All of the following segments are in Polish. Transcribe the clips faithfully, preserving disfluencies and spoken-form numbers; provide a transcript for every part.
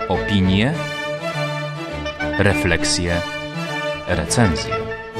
Opinie, refleksje, recenzje.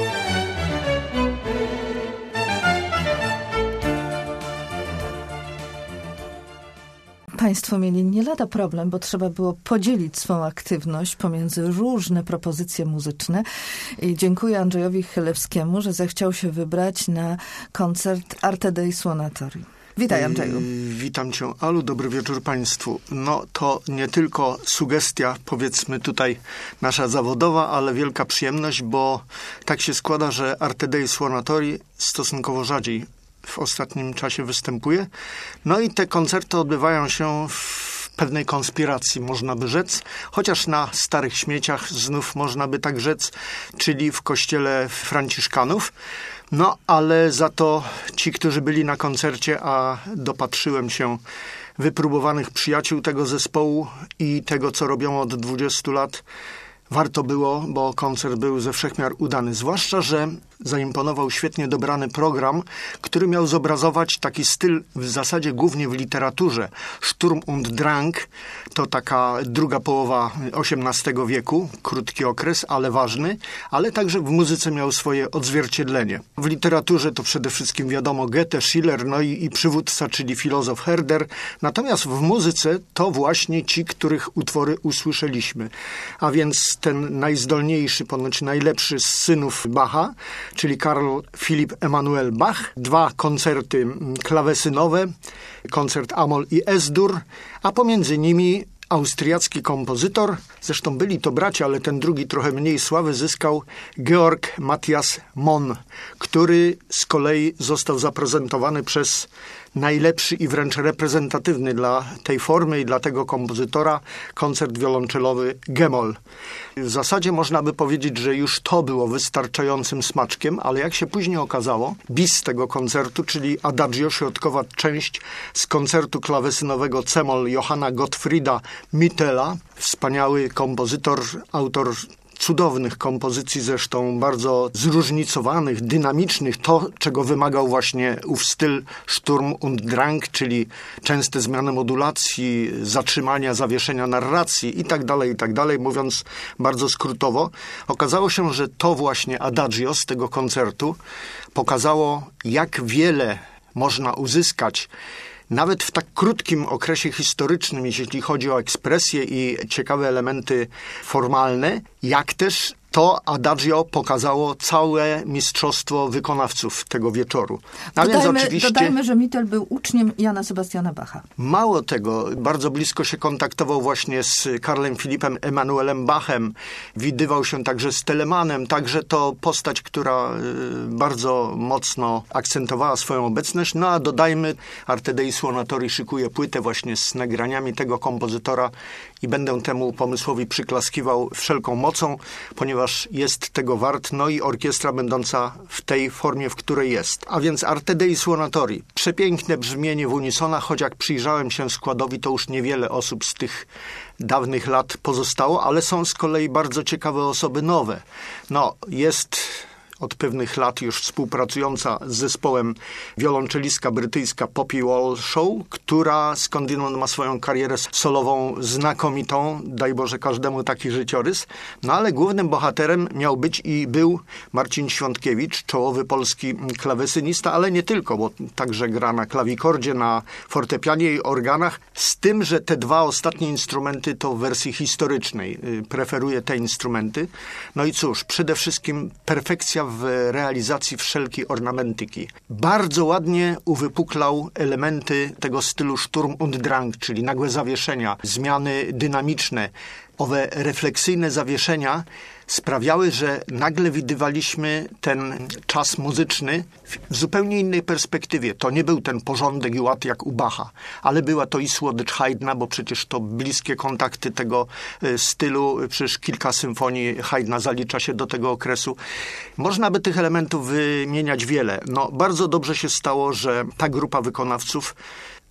Państwo mieli nie lada problem, bo trzeba było podzielić swą aktywność pomiędzy różne propozycje muzyczne. I dziękuję Andrzejowi Chylewskiemu, że zechciał się wybrać na koncert Arte dei Suonatori. Witaj, Andrzeju. Witam cię, Alu. Dobry wieczór państwu. No to nie tylko sugestia, powiedzmy tutaj nasza zawodowa, ale wielka przyjemność, bo tak się składa, że Arte dei Suonatori stosunkowo rzadziej w ostatnim czasie występuje. No i te koncerty odbywają się w pewnej konspiracji, można by rzec, chociaż na Starych Śmieciach znów można by tak rzec, czyli w kościele Franciszkanów. No, ale za to ci, którzy byli na koncercie, a dopatrzyłem się wypróbowanych przyjaciół tego zespołu i tego, co robią od dwudziestu lat, warto było, bo koncert był ze wszechmiar udany. Zwłaszcza, że zaimponował świetnie dobrany program, który miał zobrazować taki styl w zasadzie głównie w literaturze. Sturm und Drang to taka druga połowa osiemnastego wieku, krótki okres, ale ważny, ale także w muzyce miał swoje odzwierciedlenie. W literaturze to przede wszystkim wiadomo Goethe, Schiller, no i, i przywódca, czyli filozof Herder. Natomiast w muzyce to właśnie ci, których utwory usłyszeliśmy. A więc ten najzdolniejszy, ponoć najlepszy z synów Bacha, czyli Karl Philipp Emanuel Bach. Dwa koncerty klawesynowe, koncert Amol i Es-Dur, a pomiędzy nimi austriacki kompozytor, zresztą byli to bracia, ale ten drugi trochę mniej sławy zyskał, Georg Matthias Mon, który z kolei został zaprezentowany przez najlepszy i wręcz reprezentatywny dla tej formy i dla tego kompozytora koncert wiolonczelowy G-moll. W zasadzie można by powiedzieć, że już to było wystarczającym smaczkiem, ale jak się później okazało, bis tego koncertu, czyli Adagio, środkowa część z koncertu klawesynowego C-moll Johanna Gottfrieda Mittela, wspaniały kompozytor, autor cudownych kompozycji, zresztą bardzo zróżnicowanych, dynamicznych, to, czego wymagał właśnie ów styl Sturm und Drang, czyli częste zmiany modulacji, zatrzymania, zawieszenia narracji i tak dalej, i tak dalej, mówiąc bardzo skrótowo. Okazało się, że to właśnie Adagio z tego koncertu pokazało, jak wiele można uzyskać nawet w tak krótkim okresie historycznym, jeśli chodzi o ekspresję i ciekawe elementy formalne, jak też to Adagio pokazało całe mistrzostwo wykonawców tego wieczoru. A dodajmy, więc oczywiście, dodajmy, że Mittel był uczniem Jana Sebastiana Bacha. Mało tego, bardzo blisko się kontaktował właśnie z Karlem Philippem Emanuelem Bachem, widywał się także z Telemanem, także to postać, która bardzo mocno akcentowała swoją obecność. No a dodajmy, Arte dei Suonatori szykuje płytę właśnie z nagraniami tego kompozytora i będę temu pomysłowi przyklaskiwał wszelką mocą, ponieważ jest tego wart, no i orkiestra będąca w tej formie, w której jest. A więc Arte dei Suonatori. Przepiękne brzmienie w unisonach, choć jak przyjrzałem się składowi, to już niewiele osób z tych dawnych lat pozostało, ale są z kolei bardzo ciekawe osoby nowe. No, jest od pewnych lat już współpracująca z zespołem wiolonczelistka brytyjska Poppy Walshaw, która skądinąd ma swoją karierę solową znakomitą, daj Boże każdemu taki życiorys, no ale głównym bohaterem miał być i był Marcin Świątkiewicz, czołowy polski klawesynista, ale nie tylko, bo także gra na klawikordzie, na fortepianie i organach, z tym, że te dwa ostatnie instrumenty to w wersji historycznej. Preferuje te instrumenty. No i cóż, przede wszystkim perfekcja w realizacji wszelkiej ornamentyki. Bardzo ładnie uwypuklał elementy tego stylu Sturm und Drang, czyli nagłe zawieszenia, zmiany dynamiczne. Owe refleksyjne zawieszenia sprawiały, że nagle widywaliśmy ten czas muzyczny w zupełnie innej perspektywie. To nie był ten porządek i ład jak u Bacha, ale była to i słodycz Haydna, bo przecież to bliskie kontakty tego stylu, przecież kilka symfonii Haydna zalicza się do tego okresu. Można by tych elementów wymieniać wiele. No, bardzo dobrze się stało, że ta grupa wykonawców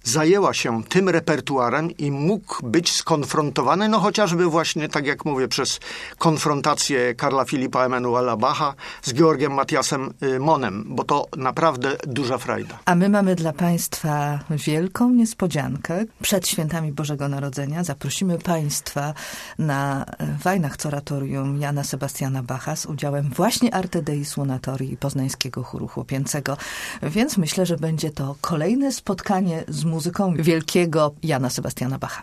zajęła się tym repertuarem i mógł być skonfrontowany, no chociażby właśnie, tak jak mówię, przez konfrontację Karla Filipa Emanuela Bacha z Georgiem Matthiasem Monem, bo to naprawdę duża frajda. A my mamy dla Państwa wielką niespodziankę. Przed świętami Bożego Narodzenia zaprosimy Państwa na Weihnachtsoratorium Jana Sebastiana Bacha z udziałem właśnie Arte Dei Suonatori i Poznańskiego Chóru Chłopięcego. Więc myślę, że będzie to kolejne spotkanie z muzyką wielkiego Jana Sebastiana Bacha.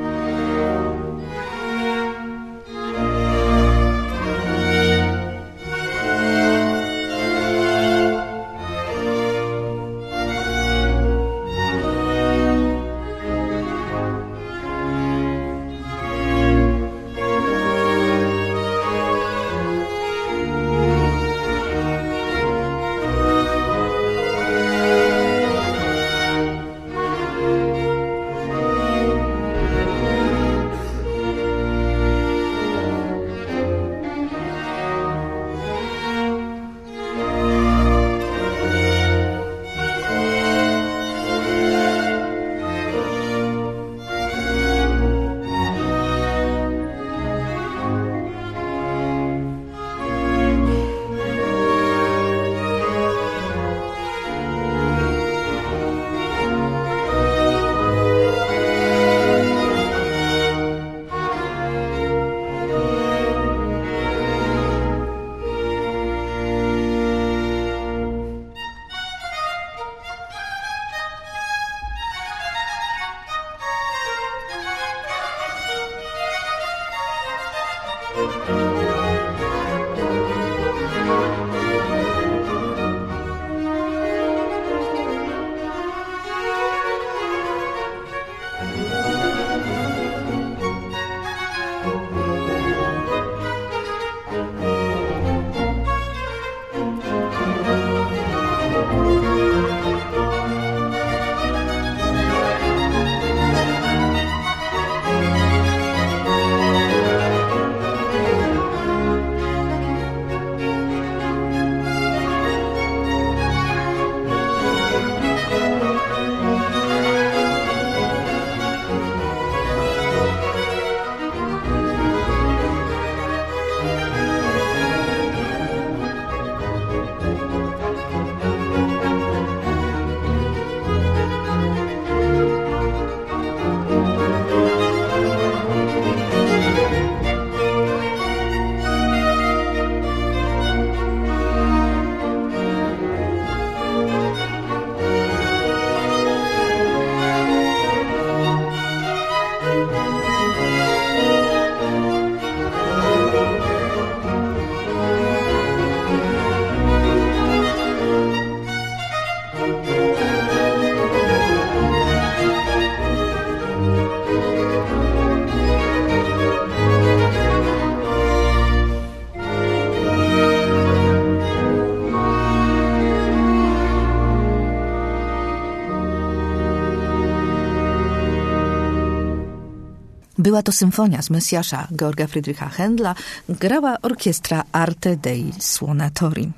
Była to symfonia z Mesjasza Georga Friedricha Händla, grała orkiestra Arte Dei Suonatori.